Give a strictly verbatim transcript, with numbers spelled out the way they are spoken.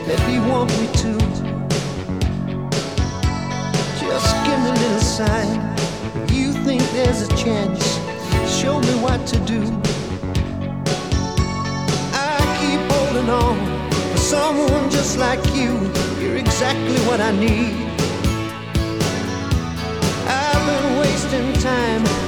Maybe you want me to. Just give me a little sign. If you think there's a chance, show me what to do. I keep holding on for someone just like you. You're exactly what I need. I've been wasting time